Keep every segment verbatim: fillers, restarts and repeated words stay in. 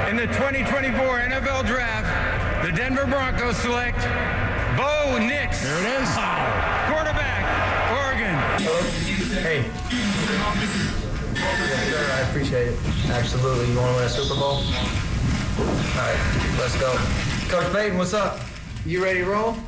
In the twenty twenty-four N F L Draft, the Denver Broncos select Bo Nix. There it is. Quarterback, Oregon. Hey. Yes, sir. I appreciate it. Absolutely. You want to win a Super Bowl? All right, let's go. Coach Payton, what's up? You ready to roll?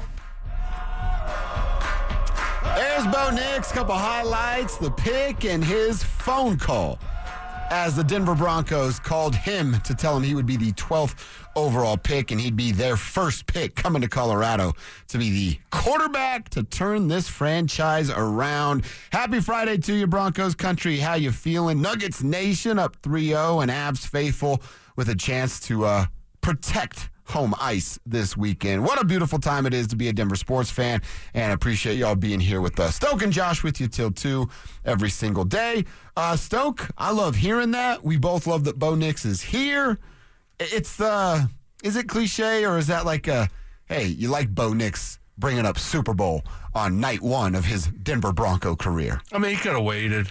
There's Bo Nix, couple highlights, the pick, and his phone call as the Denver Broncos called him to tell him he would be the twelfth overall pick and he'd be their first pick coming to Colorado to be the quarterback to turn this franchise around. Happy Friday to you, Broncos country. How you feeling? Nuggets Nation up three oh and Avs faithful with a chance to uh, protect home ice this weekend. What a beautiful time it is to be a Denver sports fan, and I appreciate y'all being here with us. Stoke and Josh with you till two every single day. Uh, Stoke, I love hearing that. We both love that Bo Nix is here. It's the, uh, is it cliche or is that like a, hey, you like Bo Nix bringing up Super Bowl on night one of his Denver Bronco career? I mean, he could have waited.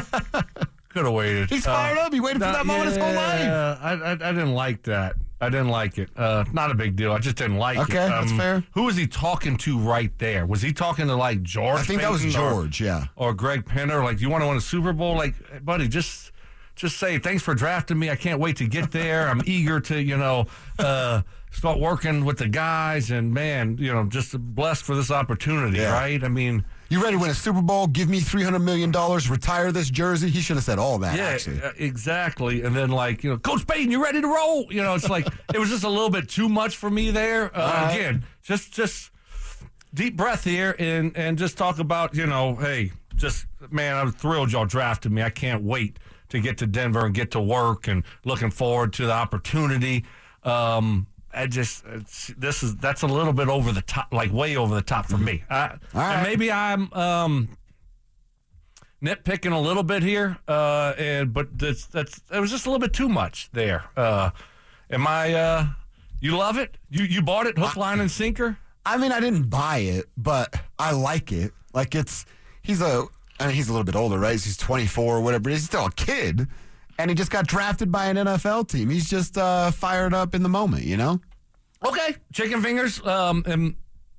Could have waited. He's fired uh, up. He waited for that moment yeah, his whole life. I, I, I didn't like that. I didn't like it. Uh, not a big deal. I just didn't like okay, it. Okay, um, that's fair. Who was he talking to right there? Was he talking to, like, George I think Payton that was George, or, yeah. Or Greg Penner? Like, you want to win a Super Bowl? Like, buddy, just just say, thanks for drafting me. I can't wait to get there. I'm eager to, you know, uh, start working with the guys. And, man, you know, just blessed for this opportunity, yeah. right? I mean... You ready to win a Super Bowl? Give me three hundred million dollars, retire this jersey? He should have said all that, yeah, actually. Uh, exactly. And then, like, you know, Coach Payton, you ready to roll? You know, it's like, it was just a little bit too much for me there. Uh, right. Again, just just deep breath here and, and just talk about, you know, hey, just, man, I'm thrilled y'all drafted me. I can't wait to get to Denver and get to work and looking forward to the opportunity. Um I just it's, this is that's a little bit over the top, like way over the top for me. I, right. And maybe I'm um, nitpicking a little bit here, uh, and but that's that's it was just a little bit too much there. Uh, am I? Uh, you love it? You you bought it hook, line, and sinker? I mean, I didn't buy it, but I like it. Like it's he's a I mean he's a little bit older, right? He's twenty-four or whatever. He's still a kid. And he just got drafted by an N F L team. He's just uh, fired up in the moment, you know? Okay. Chicken fingers. Um, and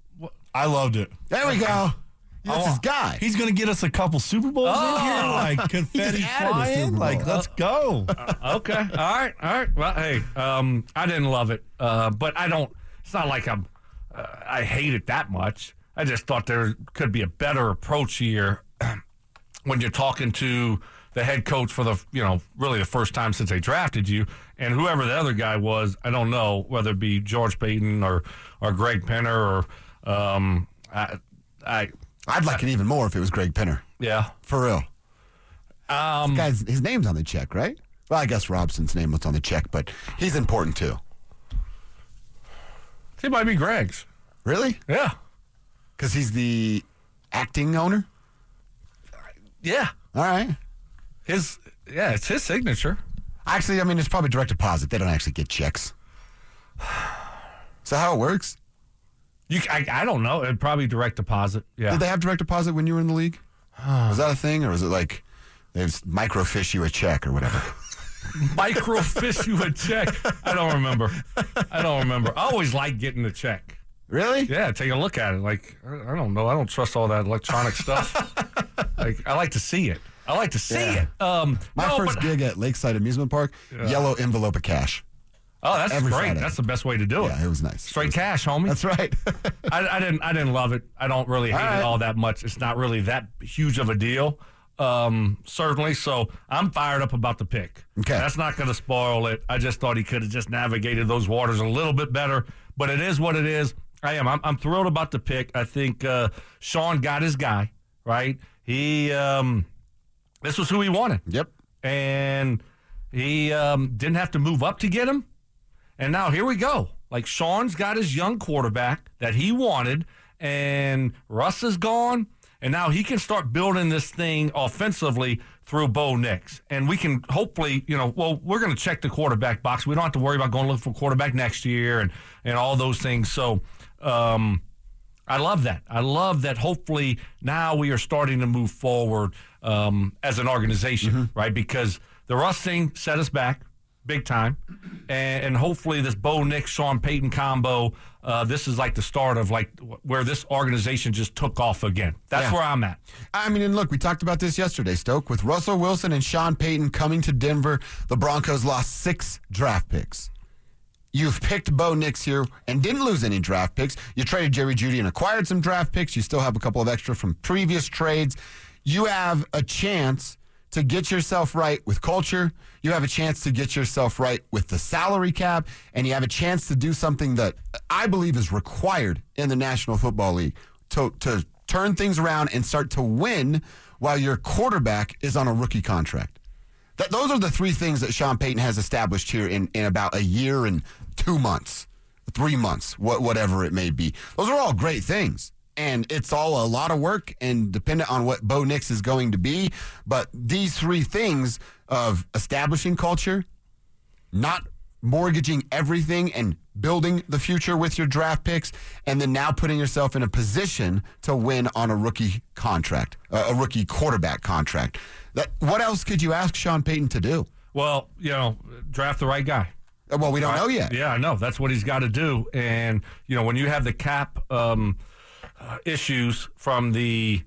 I loved it. There we go. That's oh, his guy. He's going to get us a couple Super Bowls oh. in here, like confetti flying. Like, let's go. Uh, okay. All right. All right. Well, hey, um, I didn't love it, uh, but I don't. It's not like I'm. Uh, I hate it that much. I just thought there could be a better approach here when you're talking to the head coach for the, you know, really the first time since they drafted you, and whoever the other guy was, I don't know whether it be George Payton or, or Greg Penner or um, I, I I'd like I, it even more if it was Greg Penner. Yeah, for real. Um, this guy's his name's on the check, right? Well, I guess Robson's name was on the check, but he's important too. It might be Greg's. Really? Yeah, because he's the acting owner. Yeah. All right. His yeah, it's his signature. Actually, I mean, it's probably direct deposit. They don't actually get checks. Is that how it works? You, I, I don't know. It'd probably direct deposit. Yeah. Did they have direct deposit when you were in the league? Was that a thing, or was it like they microfish you a check or whatever? Microfish you a check? I don't remember. I don't remember. I always like getting the check. Really? Yeah, take a look at it. Like, I don't know. I don't trust all that electronic stuff. Like, I like to see it. I like to see yeah. it. Um, My no, first but, gig at Lakeside Amusement Park, yeah. yellow envelope of cash. Oh, that's Every great. Friday. That's the best way to do it. Yeah, it was nice. Straight was, cash, homie. That's right. I, I didn't. I didn't love it. I don't really hate right. it all that much. It's not really that huge of a deal. Um, certainly. So I'm fired up about the pick. Okay. That's not going to spoil it. I just thought he could have just navigated those waters a little bit better. But it is what it is. I am. I'm, I'm thrilled about the pick. I think uh, Sean got his guy, right? He, um, this was who he wanted. Yep. And he um, didn't have to move up to get him. And now here we go. Like, Sean's got his young quarterback that he wanted, and Russ is gone. And now he can start building this thing offensively through Bo Nix. And we can hopefully, you know, well, we're going to check the quarterback box. We don't have to worry about going to look for a quarterback next year and, and all those things. So um, I love that. I love that hopefully now we are starting to move forward um, as an organization, mm-hmm. right? Because the Russ thing set us back. big time. And, and hopefully this Bo Nix, Sean Payton combo, uh, this is like the start of like where this organization just took off again. That's Yeah. where I'm at. I mean, and look, we talked about this yesterday, Stoke. With Russell Wilson and Sean Payton coming to Denver, the Broncos lost six draft picks. You've picked Bo Nix here and didn't lose any draft picks. You traded Jerry Jeudy and acquired some draft picks. You still have a couple of extra from previous trades. You have a chance to get yourself right with culture. You have a chance to get yourself right with the salary cap. And you have a chance to do something that I believe is required in the National Football League to, to turn things around and start to win while your quarterback is on a rookie contract. That, those are the three things that Sean Payton has established here in, in about a year and two months, three months, what, whatever it may be. Those are all great things. And it's all a lot of work and dependent on what Bo Nix is going to be. But these three things of establishing culture, not mortgaging everything and building the future with your draft picks, and then now putting yourself in a position to win on a rookie contract, uh, a rookie quarterback contract. That, what else could you ask Sean Payton to do? Well, you know, draft the right guy. Well, we don't right? know yet. Yeah, I know. That's what he's got to do. And, you know, when you have the cap um, uh, issues from the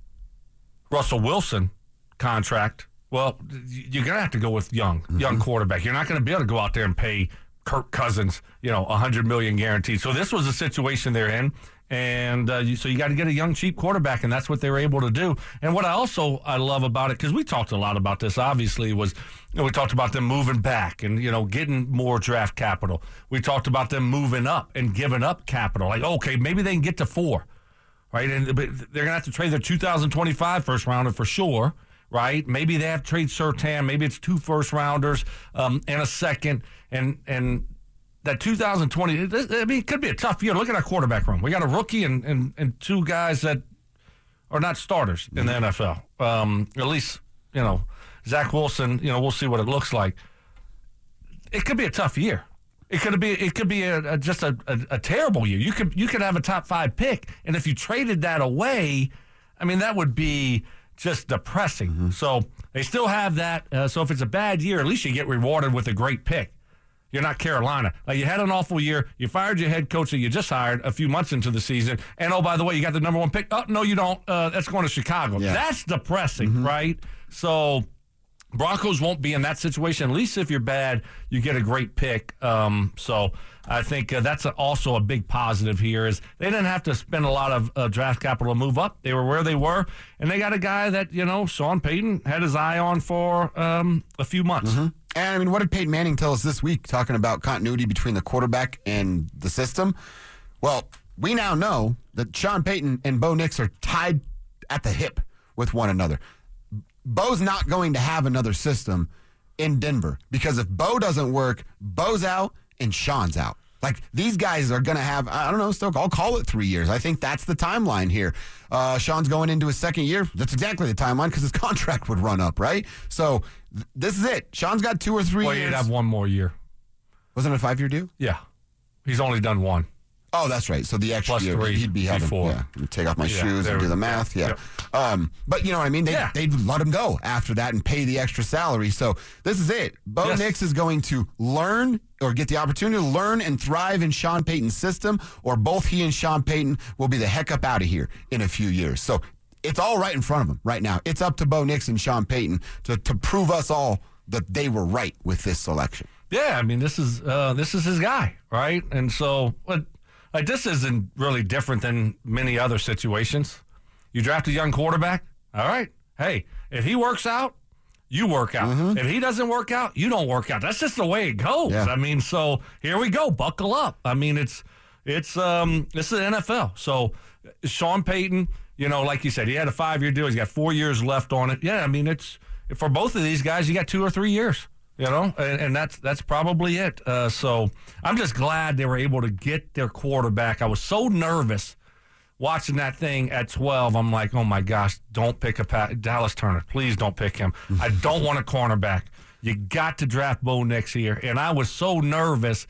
Russell Wilson contract, well, you're going to have to go with young, mm-hmm. young quarterback. You're not going to be able to go out there and pay Kirk Cousins, you know, one hundred million dollars guaranteed. So this was a situation they're in. And uh, you, so you got to get a young, cheap quarterback, and that's what they were able to do. And what I also I love about it, because we talked a lot about this, obviously, was you know, we talked about them moving back and, you know, getting more draft capital. We talked about them moving up and giving up capital. Like, okay, maybe they can get to four, right? And but they're going to have to trade their two thousand twenty-five first rounder for sure, right? Maybe they have to trade Surtain. Maybe it's two first rounders um, and a second, and and. That two thousand twenty, I mean, it could be a tough year. Look at our quarterback room. We got a rookie and, and, and two guys that are not starters in the N F L. Um, at least, you know, Zach Wilson, you know, we'll see what it looks like. It could be a tough year. It could be it could be a, a, just a, a, a terrible year. You could you could have a top five pick, and if you traded that away, I mean, that would be just depressing. Mm-hmm. So they still have that. Uh, so if it's a bad year, at least you get rewarded with a great pick. You're not Carolina. Like, you had an awful year. You fired your head coach that you just hired a few months into the season. And, oh, by the way, you got the number one pick. Oh, no, you don't. Uh, that's going to Chicago. Yeah. That's depressing, mm-hmm. right? So Broncos won't be in that situation. At least if you're bad, you get a great pick. Um, so I think uh, that's a, also a big positive here is they didn't have to spend a lot of uh, draft capital to move up. They were where they were. And they got a guy that, you know, Sean Payton had his eye on for um, a few months. Mm-hmm. And, I mean, what did Peyton Manning tell us this week talking about continuity between the quarterback and the system? Well, we now know that Sean Payton and Bo Nix are tied at the hip with one another. Bo's not going to have another system in Denver because if Bo doesn't work, Bo's out and Sean's out. Like, these guys are going to have, I don't know, Stoke, I'll call it three years. I think that's the timeline here. Uh, Sean's going into his second year. That's exactly the timeline because his contract would run up, right? So th- this is it. Sean's got two or three well, years. Well, he'd have one more year. Wasn't it a five-year deal? Yeah. He's only done one. Oh, that's right. So the extra Plus year, three, he'd be having, four. yeah, take off my yeah, shoes and do the math. Yeah. yeah. Um, but you know what I mean? They, yeah. They'd let him go after that and pay the extra salary. So this is it. Bo yes. Nix is going to learn or get the opportunity to learn and thrive in Sean Payton's system, or both he and Sean Payton will be the heck up out of here in a few years. So it's all right in front of them right now. It's up to Bo Nix and Sean Payton to, to prove us all that they were right with this selection. Yeah, I mean, this is uh, this is his guy, right? And so, but like, this isn't really different than many other situations. You draft a young quarterback, all right. Hey, if he works out, you work out. Mm-hmm. If he doesn't work out, you don't work out. That's just the way it goes. Yeah. I mean, so here we go. Buckle up. I mean, it's it's um this is the N F L. So Sean Payton, you know, like you said, he had a five-year deal. He's got four years left on it. Yeah, I mean, it's for both of these guys, you got two or three years. You know, and, and that's that's probably it. Uh, so I'm just glad they were able to get their quarterback. I was so nervous watching that thing at twelve. I'm like, oh, my gosh, don't pick a Pat- Dallas Turner. Please don't pick him. I don't want a cornerback. You got to draft Bo Nix here. And I was so nervous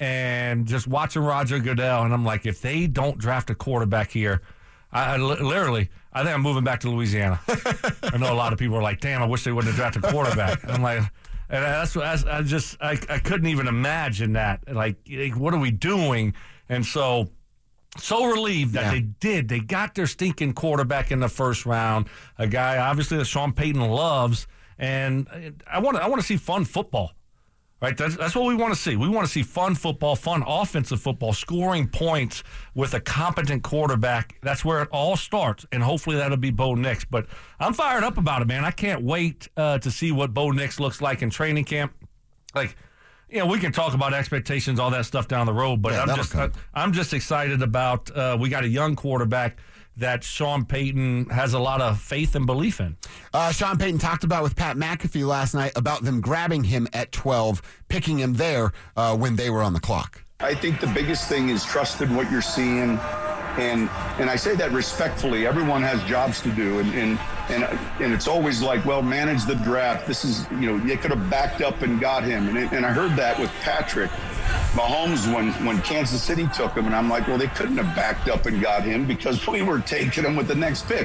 and just watching Roger Goodell. And I'm like, if they don't draft a quarterback here, I, I literally, I think I'm moving back to Louisiana. I know a lot of people are like, damn, I wish they wouldn't have drafted a quarterback. I'm like, And that's what I, I just I, I couldn't even imagine that. Like, what are we doing? And so, so relieved that yeah. they did. They got their stinking quarterback in the first round, a guy obviously that Sean Payton loves. And I want to I want to see fun football. Right, that's, that's what we want to see. We want to see fun football, fun offensive football, scoring points with a competent quarterback. That's where it all starts, and hopefully that'll be Bo Nix. But I'm fired up about it, man. I can't wait uh, to see what Bo Nix looks like in training camp. Like, you know, we can talk about expectations, all that stuff down the road, but yeah, I'm just I, I'm just excited about uh, we got a young quarterback that Sean Payton has a lot of faith and belief in. Uh, Sean Payton talked about with Pat McAfee last night about them grabbing him at twelve, picking him there uh, when they were on the clock. I think the biggest thing is trust in what you're seeing. And and I say that respectfully. Everyone has jobs to do. And and, and, and it's always like, well, manage the draft. This is, you know, they could have backed up and got him. And, it, and I heard that with Patrick Mahomes when, when Kansas City took him. And I'm like, well, they couldn't have backed up and got him because we were taking him with the next pick.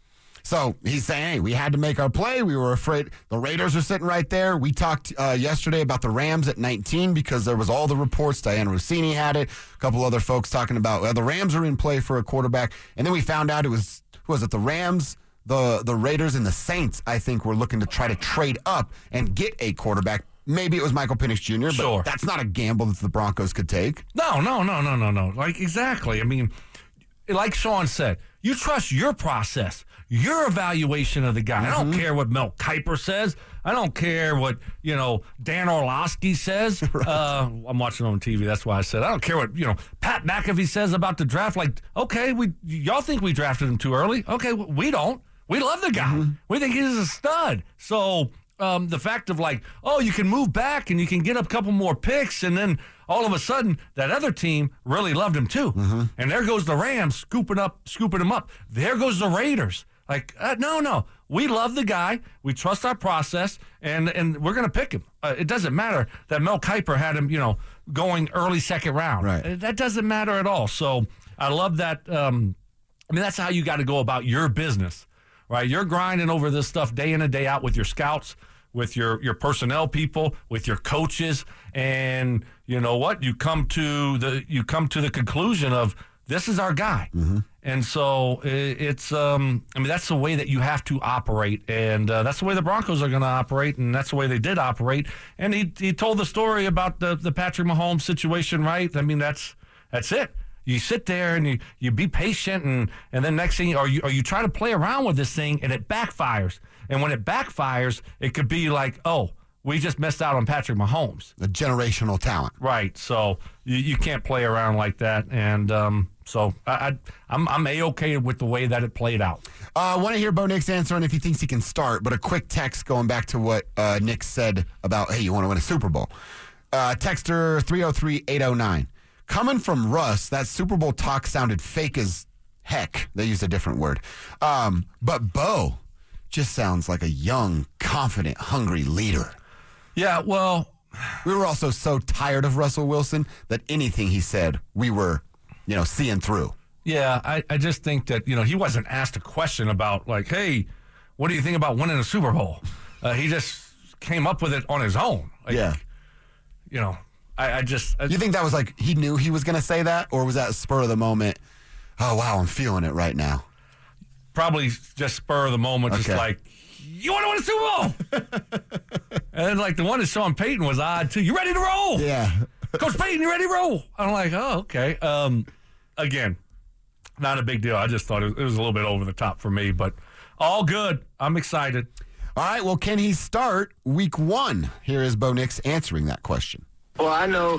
So he's saying, hey, we had to make our play. We were afraid. The Raiders are sitting right there. We talked uh, yesterday about the Rams at nineteen because there was all the reports. Diana Rossini had it. A couple other folks talking about well, the Rams are in play for a quarterback. And then we found out it was, who was it, the Rams, the, the Raiders, and the Saints, I think, were looking to try to trade up and get a quarterback. Maybe it was Michael Penix Junior, but sure. That's not a gamble that the Broncos could take. No, no, no, no, no, no. Like, exactly. I mean, like Sean said, you trust your process, your evaluation of the guy. Mm-hmm. I don't care what Mel Kiper says. I don't care what, you know, Dan Orlovsky says. Right. Uh, I'm watching on T V. That's why I said I don't care what, you know, Pat McAfee says about the draft. Like, okay, we y'all think we drafted him too early. Okay, we don't. We love the guy. Mm-hmm. We think he's a stud. So um, the fact of like, oh, you can move back and you can get a couple more picks, and then all of a sudden that other team really loved him too. Mm-hmm. And there goes the Rams scooping up, scooping him up. There goes the Raiders. Like, uh, no, no. We love the guy. We trust our process, and, and we're going to pick him. Uh, it doesn't matter that Mel Kiper had him, you know, going early second round. Right. Uh, that doesn't matter at all. So I love that. Um, I mean, that's how you got to go about your business, right? You're grinding over this stuff day in and day out with your scouts, with your, your personnel people, with your coaches, and you know what? You come to the you come to the conclusion of this is our guy. Mm-hmm. And so it's, um, I mean, that's the way that you have to operate. And uh, that's the way the Broncos are going to operate. And that's the way they did operate. And he he told the story about the, the Patrick Mahomes situation, right? I mean, that's that's it. You sit there and you, you be patient. And, and then next thing, or you, or you try to play around with this thing and it backfires. And when it backfires, it could be like, oh, we just missed out on Patrick Mahomes. A generational talent. Right. So you, you can't play around like that. And, um, So I, I, I'm I'm A-okay with the way that it played out. I uh, want to hear Bo Nix answer on if he thinks he can start, but a quick text going back to what uh, Nick said about, hey, you want to win a Super Bowl. Uh, texter three oh three eight oh nine. Coming from Russ, that Super Bowl talk sounded fake as heck. They used a different word. Um, but Bo just sounds like a young, confident, hungry leader. Yeah, well. We were also so tired of Russell Wilson that anything he said, we were you know, seeing through. Yeah, I, I just think that, you know, he wasn't asked a question about, like, hey, what do you think about winning a Super Bowl? Uh, he just came up with it on his own. Like, yeah. You know, I, I just... I, you think that was like, he knew he was going to say that? Or was that spur of the moment, oh, wow, I'm feeling it right now? Probably just spur of the moment, okay. Just like, you want to win a Super Bowl? And then, like, the one that Sean Payton was odd, too. You ready to roll? Yeah. Coach Payton, you ready to roll? I'm like, oh, okay. Um, again, not a big deal. I just thought it was, it was a little bit over the top for me, but all good. I'm excited. All right, well, can he start week one? Here is Bo Nix answering that question. Well, I know,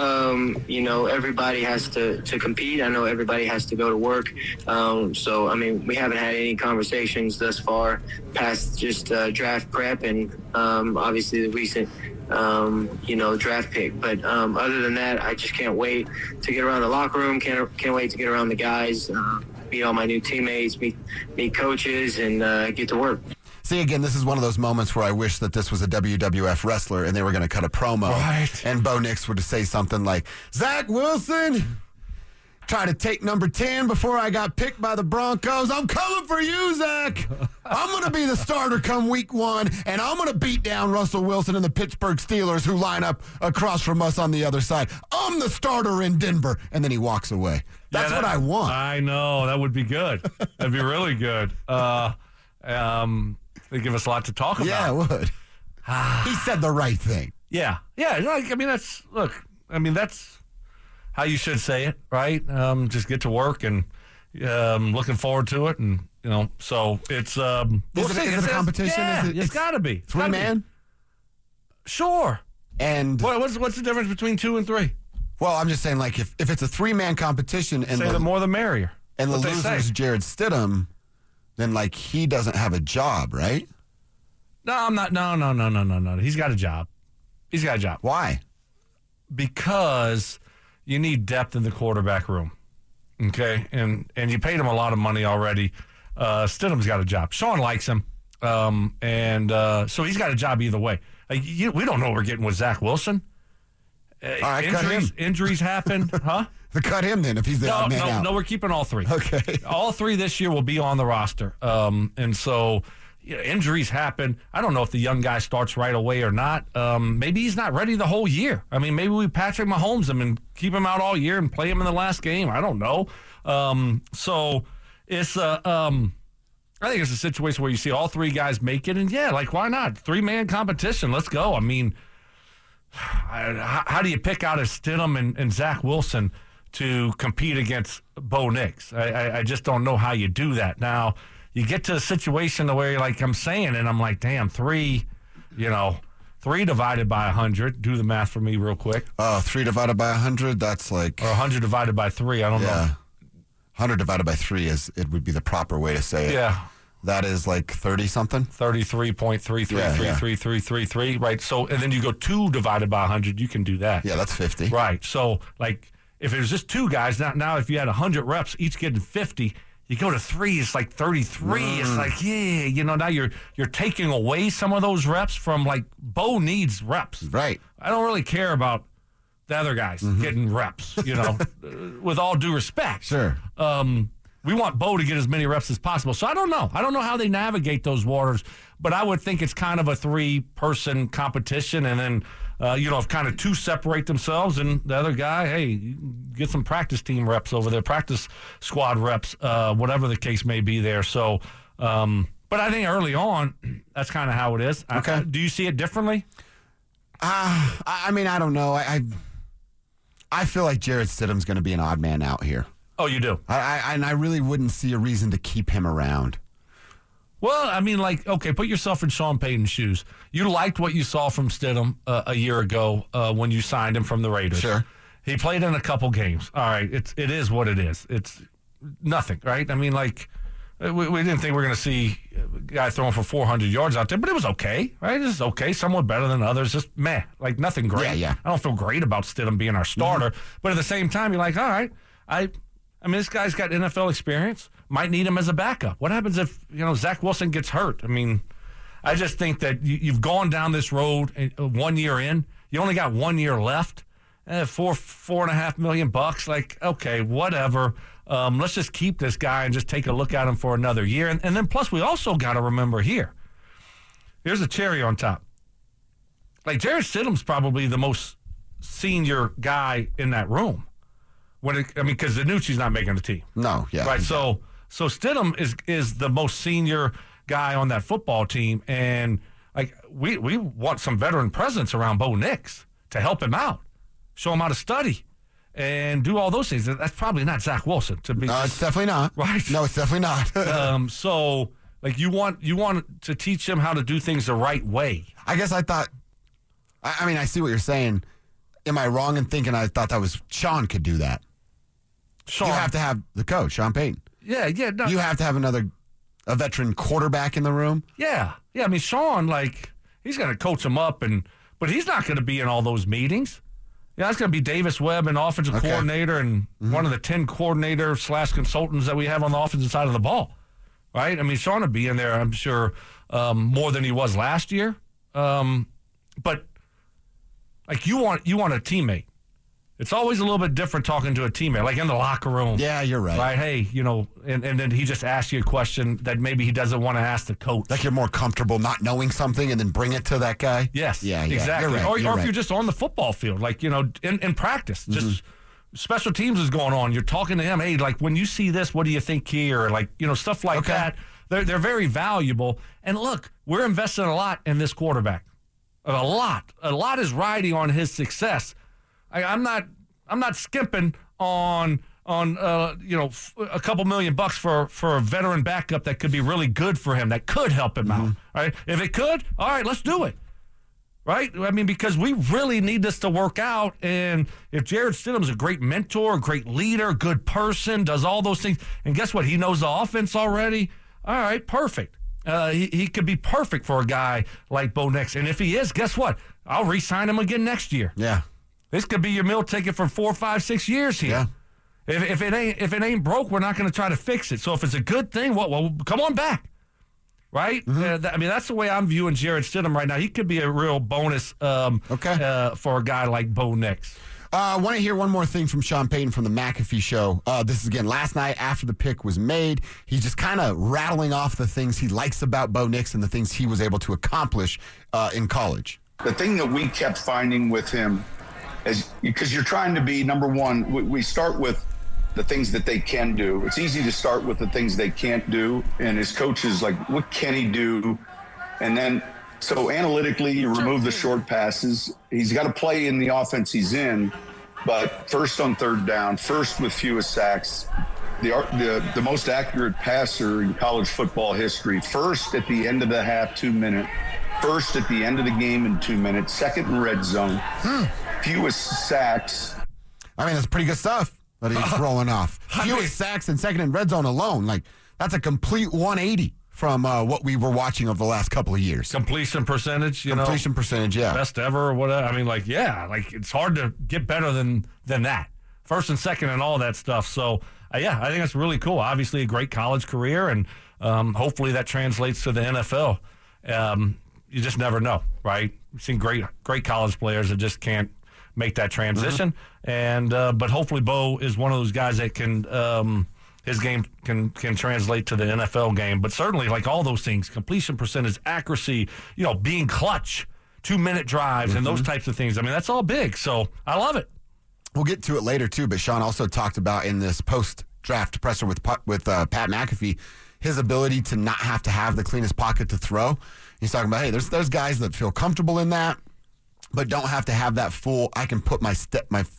um, you know, everybody has to, to compete. I know everybody has to go to work. Um, so, I mean, we haven't had any conversations thus far past just uh, draft prep and um, obviously the recent Um, you know, draft pick. But um, other than that, I just can't wait to get around the locker room. Can't can't wait to get around the guys, uh, meet all my new teammates, meet meet coaches, and uh, get to work. See, again, this is one of those moments where I wish that this was a W W F wrestler and they were going to cut a promo. Right. And Bo Nix would say something like, Zach Wilson, try to take number ten before I got picked by the Broncos. I'm coming for you, Zach. I'm going to be the starter come week one, and I'm going to beat down Russell Wilson and the Pittsburgh Steelers who line up across from us on the other side. I'm the starter in Denver. And then he walks away. That's yeah, that, what I want. I know. That would be good. That'd be really good. Uh, um, they give us a lot to talk about. Yeah, it would. He said the right thing. Yeah. Yeah. Like, I mean, that's, look, I mean, that's how you should say it, right? Um, just get to work and um, looking forward to it. And, you know, so it's, um, Is we'll it, see. is it a competition? Yeah, is it, it's got to be. It's Three gotta man? Be. Sure. And what, what's, what's the difference between two and three? Well, I'm just saying, like, if, if it's a three-man competition and say the, the more the merrier. and the What they loser's say. Jared Stidham, then, like, he doesn't have a job, right? No, I'm not. No, no, no, no, no, no. He's got a job. He's got a job. Why? Because you need depth in the quarterback room. Okay? And and you paid him a lot of money already. Uh, Stidham's got a job. Sean likes him. Um, and uh, so he's got a job either way. Like, you, we don't know what we're getting with Zach Wilson. Uh, All right, cut injuries, him. Injuries happen, huh? Cut him then if he's the No, odd man no, out. no. We're keeping all three. Okay. All three this year will be on the roster. Um, and so you know, injuries happen. I don't know if the young guy starts right away or not. Um, maybe he's not ready the whole year. I mean, maybe we Patrick Mahomes him and keep him out all year and play him in the last game. I don't know. Um, so it's a. Um, I think it's a situation where you see all three guys make it, and yeah, like why not? Three man competition. Let's go. I mean. How, how do you pick out a Stidham and, and Zach Wilson to compete against Bo Nix? I, I, I just don't know how you do that. Now, you get to a situation where, like I'm saying, and I'm like, damn, three, you know, three divided by one hundred. Do the math for me real quick. Oh, three divided by one hundred, that's like... Or one hundred divided by three, I don't yeah. know. one hundred divided by three is it would be the proper way to say it. Yeah. That is like thirty-something? thirty-three point three three three three three three three, right? So, and then you go two divided by one hundred, you can do that. Yeah, that's fifty. Right. So, like, if it was just two guys, now, now if you had one hundred reps, each getting fifty, you go to three, it's like thirty-three. Mm. It's like, yeah, you know, now you're you're taking away some of those reps from, like, Bo needs reps. Right. I don't really care about the other guys mm-hmm. getting reps, you know, with all due respect. Sure. Um, we want Bo to get as many reps as possible. So I don't know. I don't know how they navigate those waters, but I would think it's kind of a three-person competition, and then, uh, you know, if kind of two separate themselves, and the other guy, hey, you can get some practice team reps over there, practice squad reps, uh, whatever the case may be there. So, um, but I think early on, that's kind of how it is. Okay. I, do you see it differently? Uh, I mean, I don't know. I I, I feel like Jared Stidham's going to be an odd man out here. Oh, you do? I, I and I really wouldn't see a reason to keep him around. Well, I mean, like, okay, put yourself in Sean Payton's shoes. You liked what you saw from Stidham uh, a year ago uh, when you signed him from the Raiders. Sure. He played in a couple games. All right, it's it is what it is. It's nothing, right? I mean, like, we, we didn't think we were going to see a guy throwing for four hundred yards out there, but it was okay, right? It was okay, somewhat better than others. Just meh, like nothing great. Yeah, yeah. I don't feel great about Stidham being our starter, mm-hmm. but at the same time, you're like, all right, I. I mean, this guy's got N F L experience. Might need him as a backup. What happens if, you know, Zach Wilson gets hurt? I mean, I just think that you, you've gone down this road one year in. You only got one year left. Eh, four, four and a half million bucks. Like, okay, whatever. Um, let's just keep this guy and just take a look at him for another year. And, and then plus, we also got to remember here. Here's a cherry on top. Like, Jared Stidham's probably the most senior guy in that room. When it, I mean, because Danucci's not making the team. No, yeah. Right, so so Stidham is is the most senior guy on that football team, and like we we want some veteran presence around Bo Nix to help him out, show him how to study, and do all those things. That's probably not Zach Wilson to be. No, it's definitely not. Right? No, it's definitely not. um, so like you want you want to teach him how to do things the right way. I guess I thought. I, I mean, I see what you're saying. Am I wrong in thinking I thought that was Sean could do that? Sean, you have to have the coach, Sean Payton. Yeah, yeah. No, you have to have another, a veteran quarterback in the room. Yeah, yeah. I mean, Sean, like, he's going to coach him up, and but he's not going to be in all those meetings. Yeah, it's going to be Davis Webb, an offensive okay. coordinator, and mm-hmm. one of the ten coordinator slash consultants that we have on the offensive side of the ball. Right? I mean, Sean would be in there, I'm sure, um, more than he was last year. Um, but like, you want you want a teammate. It's always a little bit different talking to a teammate, like in the locker room. Yeah, you're right. Right, hey, you know, and, and then he just asks you a question that maybe he doesn't want to ask the coach. Like you're more comfortable not knowing something and then bring it to that guy? Yes, yeah, yeah. exactly. You're right, or you're or right. if you're just on the football field, like, you know, in, in practice, Mm-hmm. just special teams is going on. You're talking to him, hey, like, when you see this, what do you think here? Like, you know, stuff like Okay. that. They're, they're very valuable. And look, we're investing a lot in this quarterback. A lot. A lot is riding on his success. I, I'm not I'm not skimping on on uh, you know f- a couple million bucks for, for a veteran backup that could be really good for him, that could help him out. Right? If it could, all right, let's do it. Right? I mean, because we really need this to work out. And if Jarrett Stidham's a great mentor, great leader, good person, does all those things, and guess what? He knows the offense already. All right, perfect. Uh, he, he could be perfect for a guy like Bo Nix. And if he is, guess what? I'll re-sign him again next year. Yeah. This could be your meal ticket for four, five, six years here. Yeah. If, if it ain't if it ain't broke, we're not going to try to fix it. So if it's a good thing, well, well come on back. Right? Mm-hmm. Uh, th- I mean, that's the way I'm viewing Jarrett Stidham right now. He could be a real bonus um, Okay. uh, for a guy like Bo Nix. I uh, want to hear one more thing from Sean Payton from the McAfee Show. Uh, this is, again, last night after the pick was made. He's just kind of rattling off the things he likes about Bo Nix and the things he was able to accomplish uh, in college. The thing that we kept finding with him is because you're trying to be, number one, we, we start with the things that they can do. It's easy to start with the things they can't do. And his coach is like, what can he do? And then, so analytically, you remove the short passes. He's got to play in the offense he's in, but first on third down, first with fewest sacks, the, the, the most accurate passer in college football history, first at the end of the half, two minute, first at the end of the game in two minutes, second in red zone, hmm. fewest sacks. I mean, that's pretty good stuff that he's rolling off. Fewest sacks and second in red zone alone. Like, that's a complete one eighty from uh, what we were watching over the last couple of years. Completion percentage, you Completion know. percentage, yeah. Best ever or whatever. I mean, like, yeah, like it's hard to get better than than that. First and second and all that stuff. So, uh, yeah, I think that's really cool. Obviously, a great college career, and um, hopefully that translates to the N F L. Um, you just never know, right? We've seen great, great college players that just can't make that transition. Mm-hmm. And uh, but hopefully Bo is one of those guys that can um, his game can can translate to the N F L game. But certainly, like all those things, completion percentage, accuracy, you know, being clutch, two minute drives, mm-hmm. and those types of things. I mean, that's all big. So I love it. We'll get to it later too. But Sean also talked about in this post draft presser with with uh, Pat McAfee, his ability to not have to have the cleanest pocket to throw. He's talking about, hey, there's there's guys that feel comfortable in that, but don't have to have that full, I can put my step, my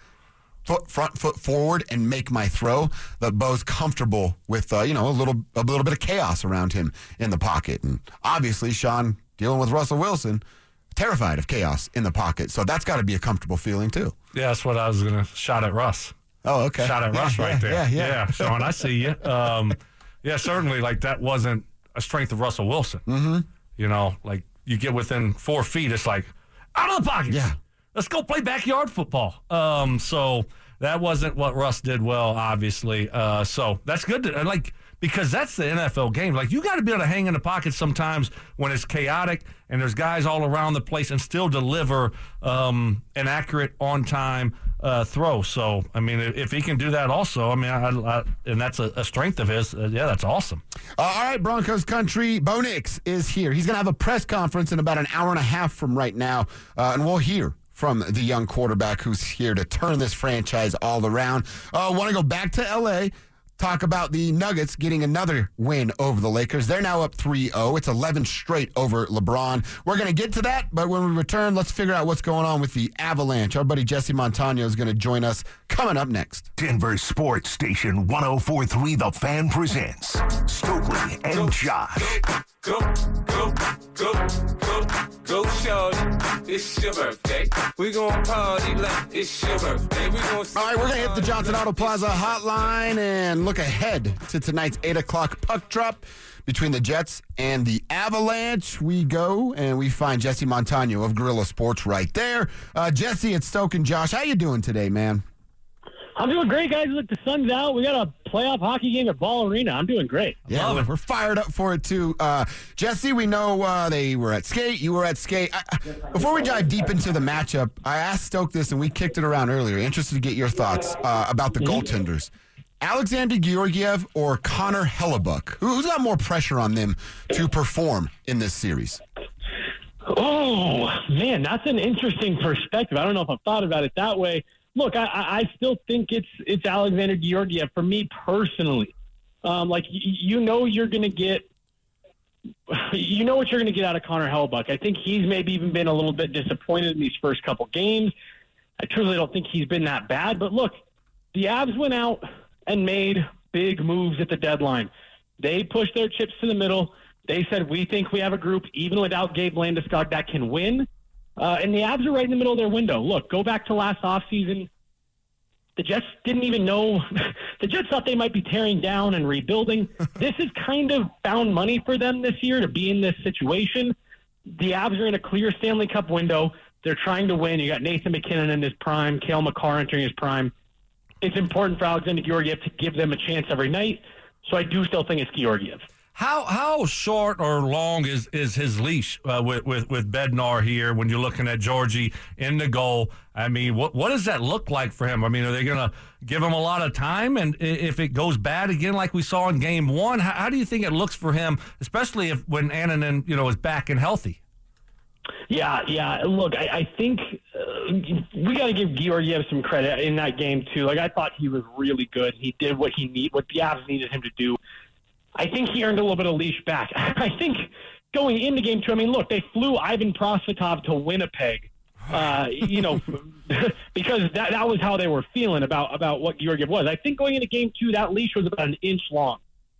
foot, front foot forward and make my throw. That Bo's comfortable with, uh, you know, a little, a little bit of chaos around him in the pocket. And obviously, Sean, dealing with Russell Wilson, terrified of chaos in the pocket. So that's got to be a comfortable feeling too. Yeah, that's what I was going to shot at Russ. Oh, okay. Shot at yeah, Russ yeah, right there. Yeah, yeah. yeah, Sean, I see you. Um, yeah, certainly, like that wasn't a strength of Russell Wilson. Mm-hmm. You know, like you get within four feet, it's like, out of the pocket. Yeah. Let's go play backyard football. Um, so that wasn't what Russ did well, obviously. Uh, so that's good to, like, because that's the N F L game. Like, you got to be able to hang in the pocket sometimes when it's chaotic and there's guys all around the place and still deliver um, an accurate, on-time uh, throw. So, I mean, if he can do that also, I mean, I, I, and that's a, a strength of his, uh, yeah, that's awesome. Uh, all right, Broncos country, Bo Nix is here. He's going to have a press conference in about an hour and a half from right now, uh, and we'll hear from the young quarterback who's here to turn this franchise all around. I uh, want to go back to L A, talk about the Nuggets getting another win over the Lakers. They're now up three oh. It's eleven straight over LeBron. We're going to get to that, but when we return, let's figure out what's going on with the Avalanche. Our buddy Jesse Montano is going to join us coming up next. Denver Sports Station one oh four point three The Fan presents Stokely and go, Josh. Go, go, go, go, go, shorty. It's your birthday. We gon' party like it's your birthday. We gon' All right, we're going to hit the Johnson Auto Plaza hotline and look ahead to tonight's eight o'clock puck drop between the Jets and the Avalanche. We go and we find Jesse Montano of Guerrilla Sports right there. Uh, Jesse, it's Stoke and Josh. How you doing today, man? I'm doing great, guys. Look, the sun's out. We got a playoff hockey game at Ball Arena. I'm doing great. Yeah, we're, we're fired up for it, too. Uh, Jesse, we know uh, they were at skate. You were at skate. I, I, before we dive deep into the matchup, I asked Stoke this, and we kicked it around earlier. Interested to get your thoughts uh, about the goaltenders. Alexander Georgiev or Connor Hellebuck? Who, who's got more pressure on them to perform in this series? Oh, man, that's an interesting perspective. I don't know if I've thought about it that way. Look, I, I still think it's it's Alexander Georgiev for me personally. Um, like, y- you know you're going to get – you know what you're going to get out of Connor Hellebuck. I think he's maybe even been a little bit disappointed in these first couple games. I truly don't think he's been that bad. But, look, the Avs went out and made big moves at the deadline. They pushed their chips to the middle. They said, we think we have a group, even without Gabe Landeskog, that can win. Uh, and the Avs are right in the middle of their window. Look, go back to last offseason. The Jets didn't even know. The Jets thought they might be tearing down and rebuilding. This is kind of found money for them this year to be in this situation. The Avs are in a clear Stanley Cup window. They're trying to win. You got Nathan McKinnon in his prime, Cale Makar entering his prime. It's important for Alexander Georgiev to give them a chance every night. So I do still think it's Georgiev. How how short or long is, is his leash uh, with, with with Bednar here when you're looking at Georgie in the goal? I mean, what what does that look like for him? I mean, are they going to give him a lot of time? And if it goes bad again, like we saw in Game One, how, how do you think it looks for him, especially if when Annunen, you know, is back and healthy? Yeah, yeah. Look, I, I think uh, we got to give Georgiev some credit in that game too. Like, I thought he was really good. He did what he need, what the Avs needed him to do. I think he earned a little bit of leash back. I think going into game two, I mean, look, they flew Ivan Prosvetov to Winnipeg, uh, you know, because that, that was how they were feeling about, about what Georgiev was. I think going into game two, that leash was about an inch long.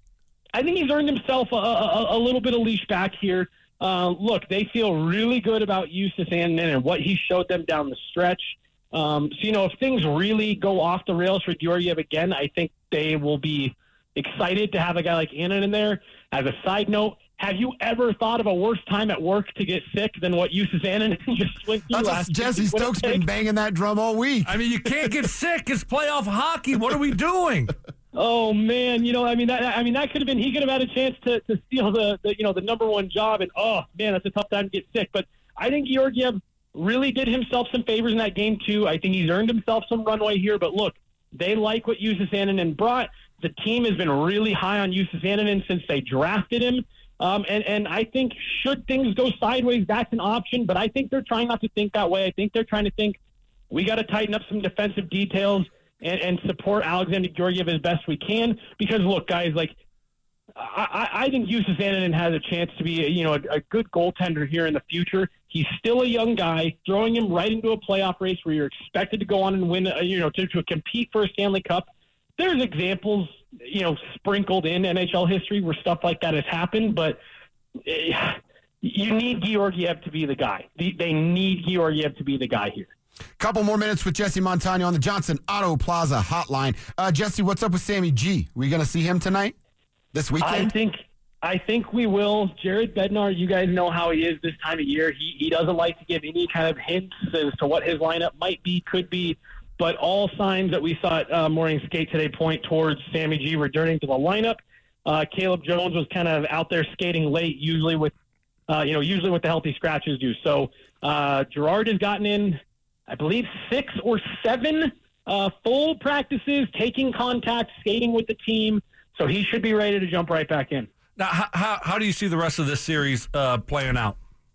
I think he's earned himself a, a, a little bit of leash back here. Uh, look, they feel really good about Justus Annunen and what he showed them down the stretch. Um, so, you know, if things really go off the rails for Georgiev again, I think they will be excited to have a guy like Annunen in there. As a side note, have you ever thought of a worse time at work to get sick than what Justus Annunen just went through last week? Jesse Stokes been banging that drum all week. I mean, you can't get sick. It's playoff hockey. What are we doing? Oh man, you know, I mean, that I mean, that could have been. He could have had a chance to, to steal the, the, you know, the number one job. And oh man, that's a tough time to get sick. But I think Georgiev really did himself some favors in that game too. I think he's earned himself some runway here. But look, they like what Justus Annunen brought. The team has been really high on Justus Annunen since they drafted him. Um, and, and I think should things go sideways, that's an option. But I think they're trying not to think that way. I think they're trying to think we got to tighten up some defensive details and, and support Alexander Georgiev as best we can. Because, look, guys, like I, I think Justus Annunen has a chance to be, a, you know, a, a good goaltender here in the future. He's still a young guy. Throwing him right into a playoff race where you're expected to go on and win, uh, you know, to, to compete for a Stanley Cup. There's examples, you know, sprinkled in N H L history where stuff like that has happened, but uh, you need Georgiev to be the guy. They, they need Georgiev to be the guy here. Couple more minutes with Jesse Montano on the Johnson Auto Plaza hotline. Uh, Jesse, what's up with Sammy G? We going to see him tonight, this weekend? I think I think we will. Jared Bednar, you guys know how he is this time of year. He, he doesn't like to give any kind of hints as to what his lineup might be, could be. But all signs that we saw at uh, morning skate today point towards Sammy G returning to the lineup. Uh, Caleb Jones was kind of out there skating late, usually with, uh, you know, usually what the healthy scratches do. So uh, Gerard has gotten in, I believe, six or seven uh, full practices, taking contact, skating with the team. So he should be ready to jump right back in. Now, how how, how do you see the rest of this series uh, playing out?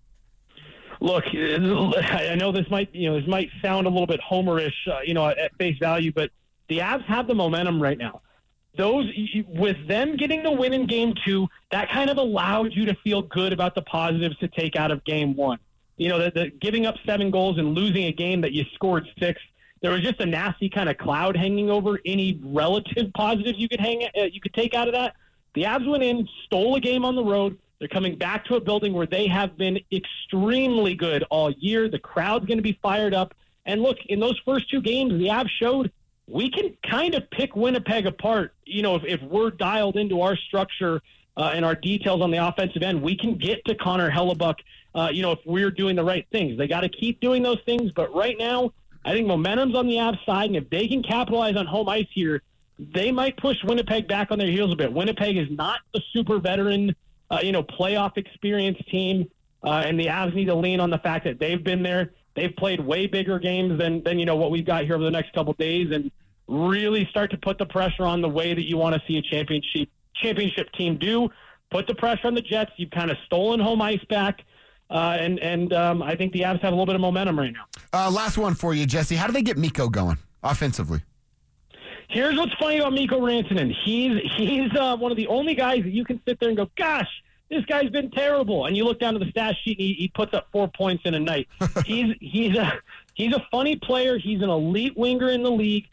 Look, I know this might, you know, this might sound a little bit homerish, uh, you know, at face value, but the Avs have the momentum right now. Those, with them getting the win in game two, that kind of allowed you to feel good about the positives to take out of game one. You know, the, the giving up seven goals and losing a game that you scored six, there was just a nasty kind of cloud hanging over any relative positives you could hang, uh, you could take out of that. The Avs went in, stole a game on the road. They're coming back to a building where they have been extremely good all year. The crowd's going to be fired up. And look, in those first two games, the Avs showed we can kind of pick Winnipeg apart. You know, if, if we're dialed into our structure uh, and our details on the offensive end, we can get to Connor Hellebuck, uh, you know, if we're doing the right things. They got to keep doing those things. But right now, I think momentum's on the Avs side, and if they can capitalize on home ice here, they might push Winnipeg back on their heels a bit. Winnipeg is not a super veteran, uh, you know, playoff experienced team, uh, and the Avs need to lean on the fact that they've been there. They've played way bigger games than, than you know, what we've got here over the next couple of days, and really start to put the pressure on the way that you want to see a championship championship team do. Put the pressure on the Jets. You've kind of stolen home ice back. Uh, and and um, I think the Avs have a little bit of momentum right now. Uh, last one for you, Jesse. How do they get Mikko going offensively? Here's what's funny about Mikko Rantanen. He's he's uh, one of the only guys that you can sit there and go, gosh, this guy's been terrible. And you look down to the stat sheet, and he, he puts up four points in a night. he's he's a he's a funny player. He's an elite winger in the league.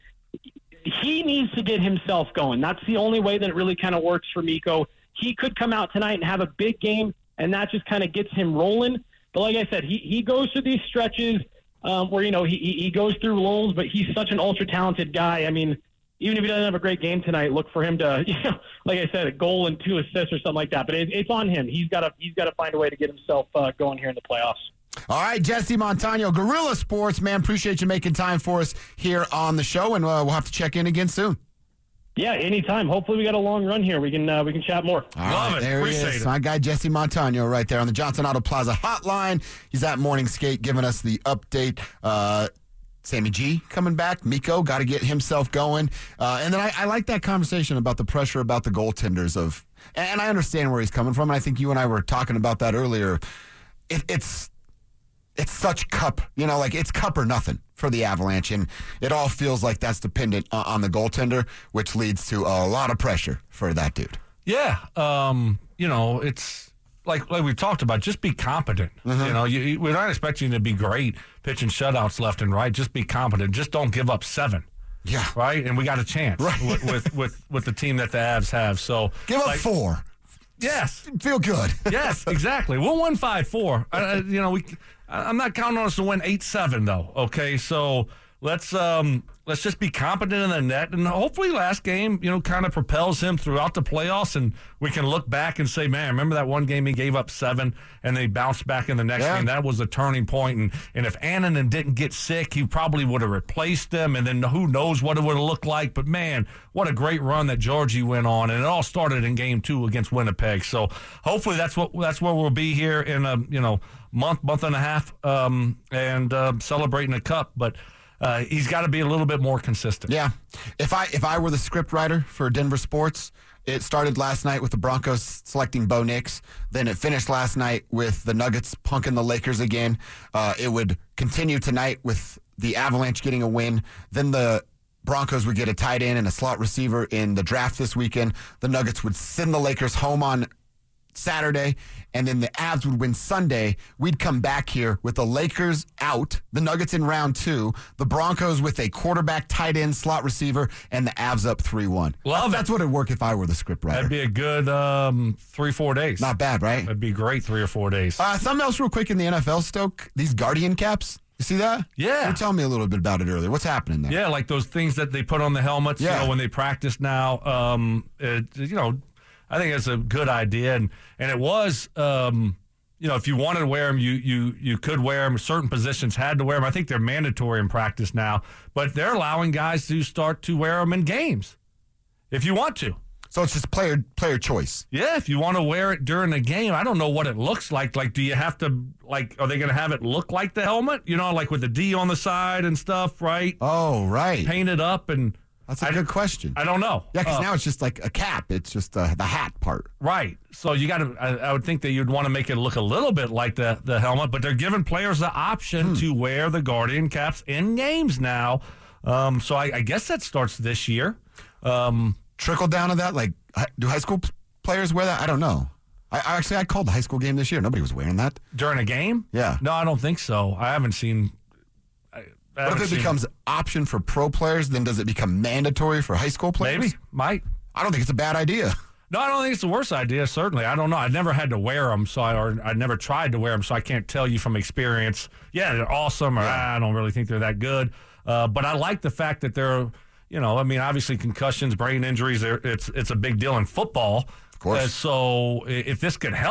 He needs to get himself going. That's the only way that it really kind of works for Mikko. He could come out tonight and have a big game, and that just kind of gets him rolling. But like I said, he, he goes through these stretches um, where, you know, he, he goes through lulls, but he's such an ultra-talented guy. I mean, even if he doesn't have a great game tonight, look for him to, you know, like I said, a goal and two assists or something like that. But it, it's on him. He's got to he's got to find a way to get himself uh, going here in the playoffs. All right, Jesse Montano, Gorilla Sports, man, appreciate you making time for us here on the show, and uh, we'll have to check in again soon. Yeah, anytime. Hopefully we got a long run here. We can uh, we can chat more. All Love right, it. there Appreciate he is. it. My guy Jesse Montano right there on the Johnson Auto Plaza hotline. He's at Morning Skate giving us the update. Uh, Sammy G coming back. Mikko got to get himself going. Uh, and then I, I like that conversation about the pressure about the goaltenders of, and I understand where he's coming from. And I think you and I were talking about that earlier. It, it's it's such cup, you know, like it's cup or nothing for the Avalanche, and it all feels like that's dependent on, on the goaltender, which leads to a lot of pressure for that dude. Yeah, um, you know, it's like like we've talked about. Just be competent. Mm-hmm. You know, you, you, we're not expecting you to be great pitching shutouts left and right. Just be competent. Just don't give up seven. Yeah, right. And we got a chance right. with, with with with the team that the Avs have. So give up like, four. Yes, feel good. Yes, exactly. We'll win five four. I, you know, we. I'm not counting on us to win eight seven though. Okay, so let's um, let's just be competent in the net, and hopefully last game, you know, kind of propels him throughout the playoffs, and we can look back and say, man, remember that one game he gave up seven, and they bounced back in the next yeah. game. That was a turning point, and and if Annunen didn't get sick, he probably would have replaced them, and then who knows what it would have looked like. But man, what a great run that Georgie went on, and it all started in game two against Winnipeg. So hopefully that's what that's where we'll be here in a you know. month, month and a half, um, and uh, celebrating a cup. But uh, he's got to be a little bit more consistent. Yeah. If I if I were the script writer for Denver Sports, it started last night with the Broncos selecting Bo Nix. Then it finished last night with the Nuggets punking the Lakers again. Uh, it would continue tonight with the Avalanche getting a win. Then the Broncos would get a tight end and a slot receiver in the draft this weekend. The Nuggets would send the Lakers home on Saturday, and then the Avs would win Sunday. We'd come back here with the Lakers out, the Nuggets in round two, the Broncos with a quarterback, tight end, slot receiver, and the Avs up three one. Love That's it. what it'd work if I were the script writer. That'd be a good um, three, four days. Not bad, right? That'd be great three or four days. Uh, something else real quick in the N F L, Stoke. These Guardian caps. You see that? Yeah. You were telling me a little bit about it earlier. What's happening there? Yeah, like those things that they put on the helmets, Yeah. you know, when they practice now. Um, it, you know, I think it's a good idea, and and it was, um, you know, if you wanted to wear them, you you you could wear them. Certain positions had to wear them. I think they're mandatory in practice now, but they're allowing guys to start to wear them in games if you want to. So it's just player player choice. Yeah, if you want to wear it during the game, I don't know what it looks like. Like, do you have to, like, are they going to have it look like the helmet? You know, like with the D on the side and stuff, right? Oh, right. Painted up and. That's a I, good question. I don't know. Yeah, because uh, now it's just like a cap. It's just uh, the hat part. Right. So you got to, I, I would think that you'd want to make it look a little bit like the, the helmet, but they're giving players the option hmm. to wear the Guardian caps in games now. Um, so I, I guess that starts this year. Um, Trickle down of that? Like, do high school players wear that? I don't know. I, I actually, I called the high school game this year. Nobody was wearing that. During a game? Yeah. No, I don't think so. I haven't seen. I, I What if it seen, becomes option for pro players? Then does it become mandatory for high school players? Maybe. Might. I don't think it's a bad idea. No, I don't think it's the worst idea, certainly. I don't know. I never had to wear them, so I, or I never tried to wear them, so I can't tell you from experience, yeah, they're awesome, or Yeah. I don't really think they're that good. Uh, but I like the fact that they're, you know, I mean, obviously concussions, brain injuries, it's it's a big deal in football. Of course. Uh, so if this could help,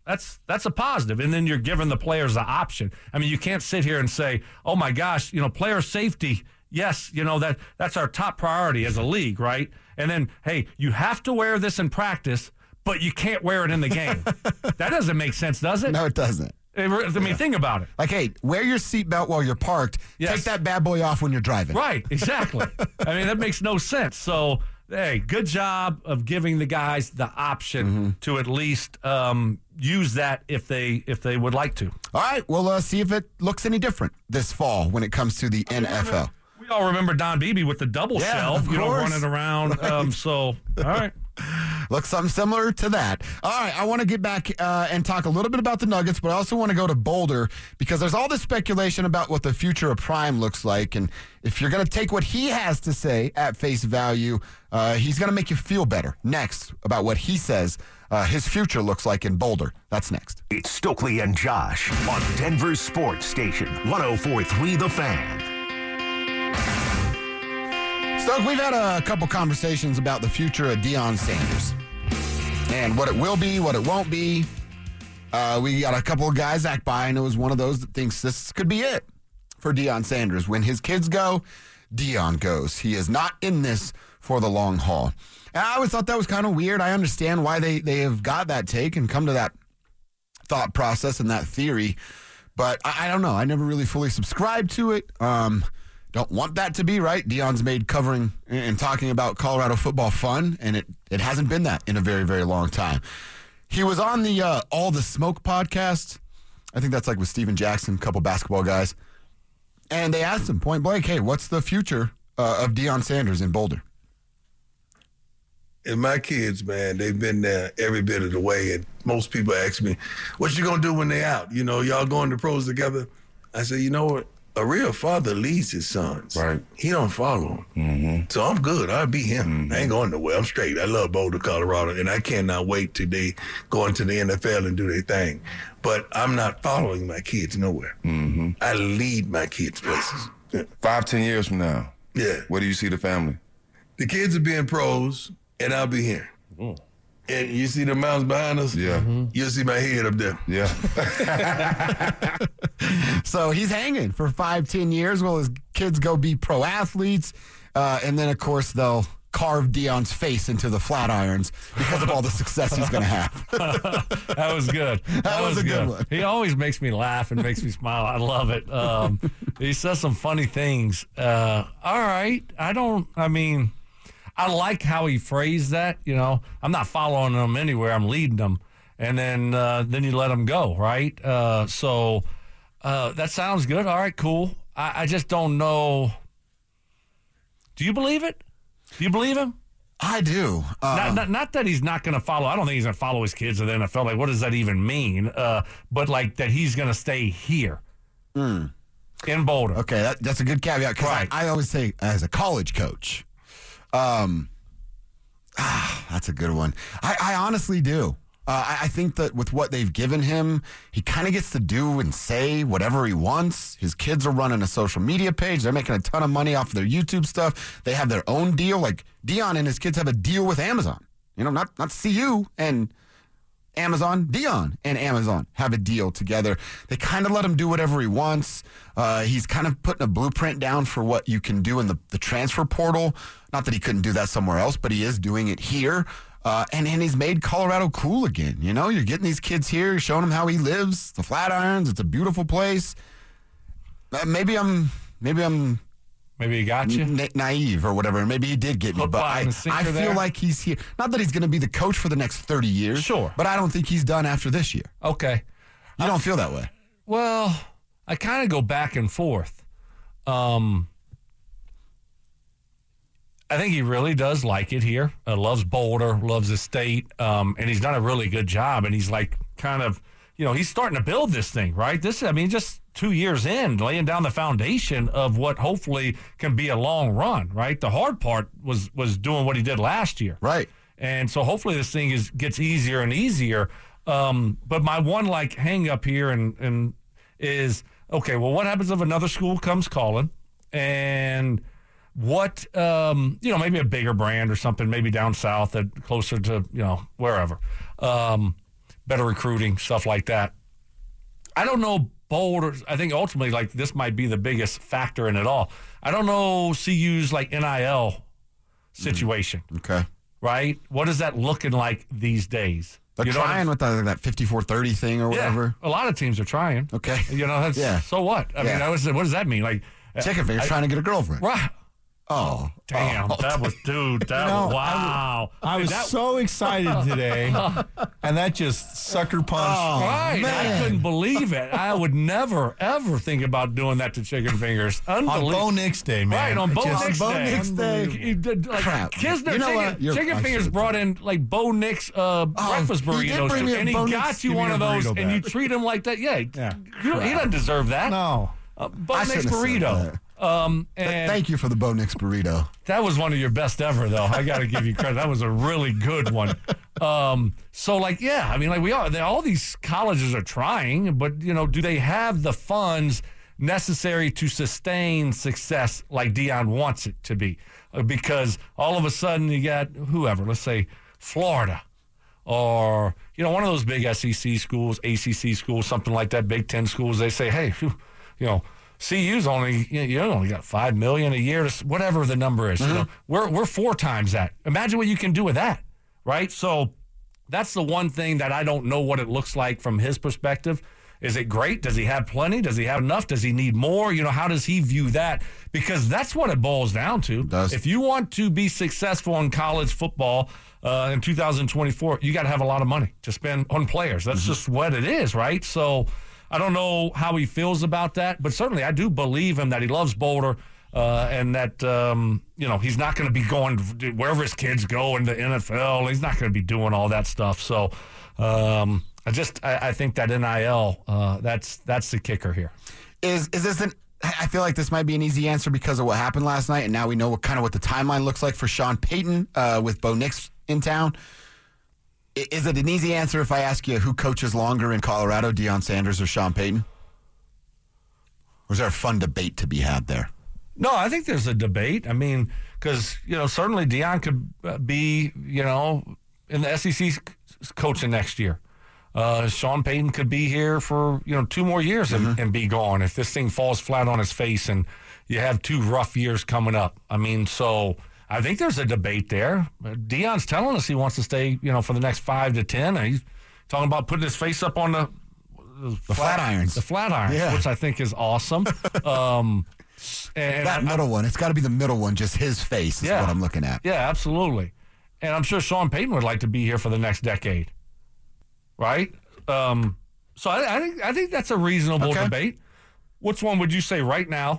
That's that's a positive. And then you're giving the players the option. I mean, you can't sit here and say, oh, my gosh, you know, player safety, yes, you know, that that's our top priority as a league, right? And then, hey, you have to wear this in practice, but you can't wear it in the game. That doesn't make sense, does it? No, it doesn't. I mean, yeah. think about it. Like, hey, wear your seatbelt while you're parked. Yes. Take that bad boy off when you're driving. Right, exactly. I mean, that makes no sense. So, hey, good job of giving the guys the option mm-hmm. to at least um, use that if they if they would like to. All right, we'll uh, see if it looks any different this fall when it comes to the I N F L. We all remember Don Beebe with the double yeah, shell, you know, running around. Right. Um, so, all right. Looks something similar to that. All right, I want to get back uh, and talk a little bit about the Nuggets, but I also want to go to Boulder because there's all this speculation about what the future of Prime looks like. And if you're going to take what he has to say at face value, uh, he's going to make you feel better. Next, about what he says uh, his future looks like in Boulder. That's next. It's Stokely and Josh on Denver's Sports Station, one oh four point three The Fan. So we've had a couple conversations about the future of Deion Sanders and what it will be, what it won't be. Uh, we got a couple of guys, Zach Bynum was one of those that thinks this could be it for Deion Sanders. When his kids go, Deion goes. He is not in this for the long haul. And I always thought that was kind of weird. I understand why they, they have got that take and come to that thought process and that theory. But I, I don't know. I never really fully subscribed to it. Um Don't want that to be, right? Deion's made covering and talking about Colorado football fun, and it, it hasn't been that in a very, very long time. He was on the uh, All the Smoke podcast. I think that's like with Steven Jackson, a couple basketball guys. And they asked him point blank, hey, what's the future uh, of Deion Sanders in Boulder? And my kids, man, they've been there every bit of the way. And most people ask me, what you going to do when they out? You know, y'all going to pros together? I say, you know what? A real father leads his sons. Right. He don't follow them. Mm-hmm. So I'm good. I'll be him. Mm-hmm. I ain't going nowhere. I'm straight. I love Boulder, Colorado, and I cannot wait till they go into the N F L and do their thing. But I'm not following my kids nowhere. Mm-hmm. I lead my kids places. Yeah. Five, ten years from now, yeah. Where do you see the family? The kids are being pros, and I'll be here. Mm. And you see the mountains behind us? Yeah. Mm-hmm. You'll see my head up there. Yeah. So he's hanging for five, ten years while his kids go be pro athletes. Uh, and then, of course, they'll carve Deion's face into the flat irons because of all the success he's going to have. That was good. That, that was, was a good. good one. He always makes me laugh and makes me smile. I love it. Um, he says some funny things. Uh, all right. I don't, I mean... I like how he phrased that. You know, I'm not following them anywhere. I'm leading them, and then uh, then you let them go, right? Uh, so uh, that sounds good. All right, cool. I, I just don't know. Do you believe it? Do you believe him? I do. Uh, not, not, not that he's not going to follow. I don't think he's going to follow his kids to the N F L. Like, what does that even mean? Uh, but like that he's going to stay here mm. in Boulder. Okay, that, that's a good caveat because right. I, I always say as a college coach. Um, ah, that's a good one. I, I honestly do. Uh, I, I think that with what they've given him, he kind of gets to do and say whatever he wants. His kids are running a social media page. They're making a ton of money off of their YouTube stuff. They have their own deal. Like Deion and his kids have a deal with Amazon. You know, not not C U and Amazon. Deion and Amazon have a deal together. They kind of let him do whatever he wants. Uh, he's kind of putting a blueprint down for what you can do in the, the transfer portal. Not that he couldn't do that somewhere else, but he is doing it here. Uh, and, and he's made Colorado cool again. You know, you're getting these kids here, you're showing them how he lives, the Flatirons. It's a beautiful place. Uh, maybe I'm, maybe I'm, maybe he got you na- naive or whatever. Maybe he did get me, but I, I feel there. like he's here. Not that he's going to be the coach for the next thirty years. Sure, but I don't think he's done after this year. Okay, you I, don't feel that way. Well, I kind of go back and forth. Um. I think he really does like it here. Uh, loves Boulder, loves the state, um, and he's done a really good job. And he's like kind of, you know, he's starting to build this thing, right? This, I mean, just two years in, laying down the foundation of what hopefully can be a long run, right? The hard part was was doing what he did last year, right? And so hopefully this thing is gets easier and easier. Um, but my one like hang up here and and is okay. Well, what happens if another school comes calling and what, um, you know, maybe a bigger brand or something, maybe down south, that closer to, you know, wherever. Um, better recruiting, stuff like that. I don't know Boulder. I think ultimately, like, this might be the biggest factor in it all. I don't know C U's, like, N I L situation. Mm. Okay. Right? What is that looking like these days? They're you know trying with the, that fifty-four thirty thing or whatever. Yeah, a lot of teams are trying. Okay. You know, that's, yeah. so what? I yeah. mean, I was, what does that mean? Like, Chicken Finger's I, trying to get a girlfriend. Right. Oh, damn! Oh, that was, dude. That you know, was wow. I, I was that, so excited today, and that just sucker punch. Oh, right, man. I couldn't believe it. I would never, ever think about doing that to Chicken Fingers. On Bo Nix Day, man. Right on Bo Just- Nix Bo Day. Nix Day. He did, like, Crap. Kisner You know Chicken, what? You're- Chicken I Fingers should've brought in like Bo Nix uh, breakfast he did burritos, bring me a and he Bo got Nix. you Give one me of a those, burrito and you back. treat him like that. Yeah, Yeah. You don't, he doesn't deserve that. No. Uh, Bo I Nix shouldn't have said burrito. that. Um, Th- and Thank you for the Bo Nix burrito. that was one of your best ever, though. I got to give you credit. That was a really good one. Um, so, like, yeah, I mean, like we are. They, all these colleges are trying, but you know, do they have the funds necessary to sustain success like Deion wants it to be? Uh, because all of a sudden you got whoever, let's say Florida, or you know, one of those big S E C schools, A C C schools, something like that, Big Ten schools. They say, hey, whew, you know. C U's only you, know, you only got five million a year, to, whatever the number is. Mm-hmm. You know, we're we're four times that. Imagine what you can do with that, right? So that's the one thing that I don't know what it looks like from his perspective. Is it great? Does he have plenty? Does he have enough? Does he need more? You know, how does he view that? Because that's what it boils down to. It does. If you want to be successful in college football uh, in two thousand twenty-four, you got to have a lot of money to spend on players. That's mm-hmm. just what it is, right? So I don't know how he feels about that, but certainly I do believe him that he loves Boulder uh, and that, um, you know, he's not going to be going wherever his kids go in the N F L. He's not going to be doing all that stuff. So um, I just I, I think that N I L, uh, that's that's the kicker here. Is is this an? I feel like this might be an easy answer because of what happened last night, and now we know what kind of what the timeline looks like for Sean Payton uh, with Bo Nix in town. Is it an easy answer if I ask you who coaches longer in Colorado, Deion Sanders or Sean Payton? Or is there a fun debate to be had there? No, I think there's a debate. I mean, because, you know, certainly Deion could be, you know, in the S E C coaching next year. Uh, Sean Payton could be here for, you know, two more years and, mm-hmm. and be gone if this thing falls flat on his face and you have two rough years coming up. I mean, so I think there's a debate there. Deion's telling us he wants to stay, you know, for the next five to ten. He's talking about putting his face up on the the flat, flat irons, the flat irons, yeah. which I think is awesome. um, and that I, middle one, it's got to be the middle one, just his face is yeah, what I'm looking at. Yeah, absolutely. And I'm sure Sean Payton would like to be here for the next decade, right? Um, so I, I think I think that's a reasonable okay. debate. Which one would you say right now?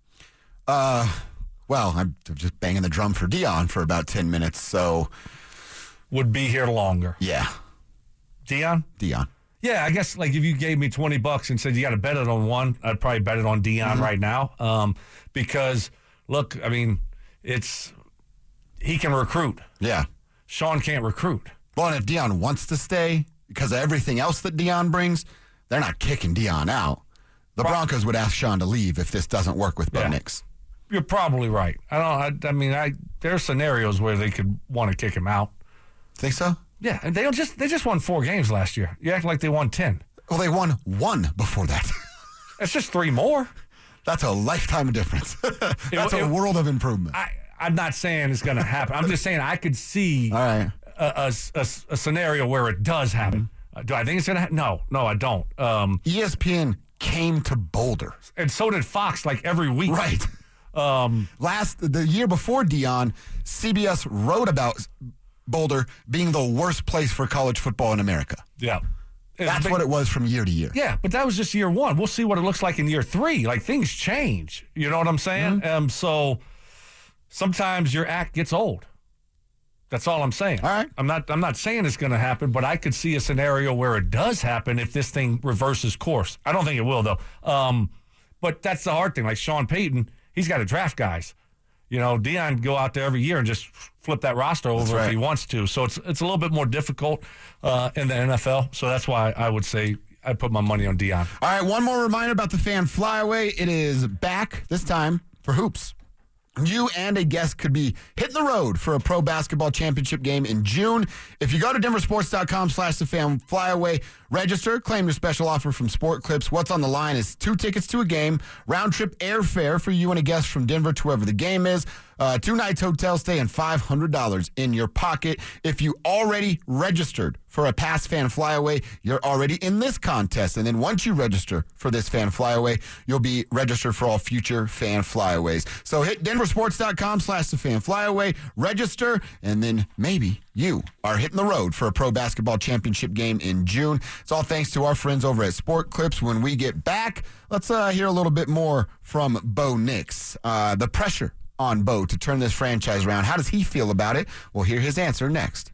Uh. Well, I'm just banging the drum for Deion for about ten minutes, so. Would be here longer. Yeah. Deion? Deion. Yeah, I guess, like, if you gave me twenty bucks and said you got to bet it on one, I'd probably bet it on Deion mm-hmm. right now. Um, because, look, I mean, it's, he can recruit. Yeah. Sean can't recruit. Well, and if Deion wants to stay, because of everything else that Deion brings, they're not kicking Deion out. The Pro- Broncos would ask Sean to leave if this doesn't work with Bo yeah. Nix. You're probably right. I don't. I, I mean, I there are scenarios where they could want to kick him out. Think so? Yeah, and they don't just they just won four games last year. You act like they won ten. Well, they won one before that. It's just three more. That's a lifetime of difference. That's it, a it, world of improvement. I, I'm not saying it's going to happen. I'm just saying I could see All right. a, a, a, a scenario where it does happen. Uh, do I think it's going to happen? No, no, I don't. Um, E S P N came to Boulder, and so did Fox. Like every week, right? Um, Last the year before Deion, C B S wrote about Boulder being the worst place for college football in America. Yeah. That's been, what it was from year to year. Yeah, but that was just year one. We'll see what it looks like in year three. Like, things change. You know what I'm saying? Mm-hmm. Um, so sometimes your act gets old. That's all I'm saying. All right. I'm not I'm not saying it's going to happen, but I could see a scenario where it does happen if this thing reverses course. I don't think it will, though. Um, but that's the hard thing. Like Sean Payton, he's got to draft guys. You know, Deion can go out there every year and just flip that roster over right. if he wants to. So it's it's a little bit more difficult uh, in the N F L. So that's why I would say I'd put my money on Deion. All right, one more reminder about the Fan Flyaway. It is back this time for hoops. You and a guest could be hitting the road for a pro basketball championship game in June. If you go to denversports.com slash the fan flyaway, register, claim your special offer from Sport Clips. What's on the line is two tickets to a game, round-trip airfare for you and a guest from Denver to wherever the game is, uh, two nights hotel stay, and five hundred dollars in your pocket. If you already registered for a past fan flyaway, you're already in this contest. And then once you register for this fan flyaway, you'll be registered for all future fan flyaways. So hit denversports.com slash the fan flyaway, register, and then maybe you are hitting the road for a pro basketball championship game in June. It's all thanks to our friends over at Sport Clips. When we get back, let's uh, hear a little bit more from Bo Nix. Uh, the pressure on Bo to turn this franchise around. How does he feel about it? We'll hear his answer next.